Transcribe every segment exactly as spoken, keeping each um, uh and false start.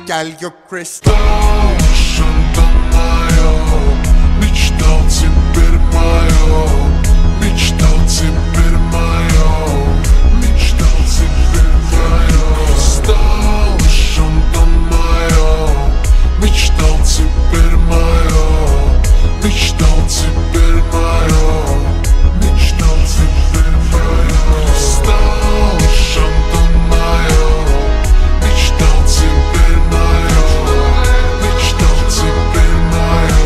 Gel gök kristal. Мечтал теперь мое, мечтал теперь мое, мечтал теперь мое. Стал шантом мое, мечтал теперь мое, мечтал теперь мое, мечтал теперь мое. Стал шантом мое, мечтал теперь мое, мечтал теперь мое.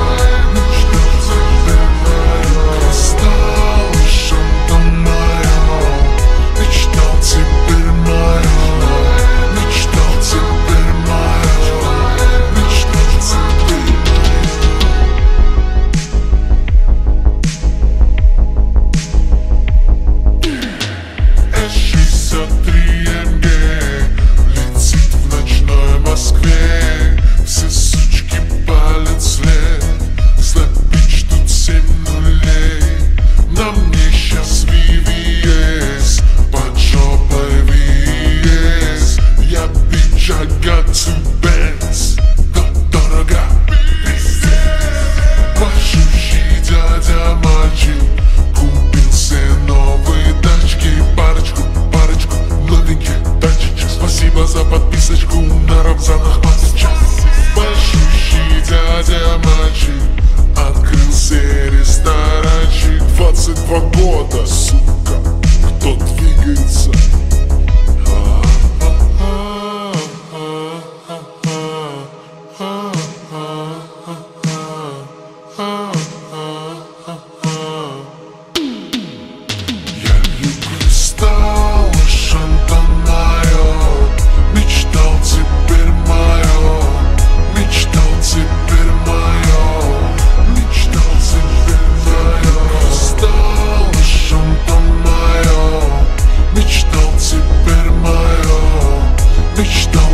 За подписочку на Рамзанах сейчас. Большущий дядя мальчик открылся ресторанчик. Двадцать два года, сука, кто двигается? Я люблю стал шантом мое, мечтал теперь мое, мечтал теперь мое, мечтал теперь мое. Стал шантом мое, мечтал теперь мое, мечтал.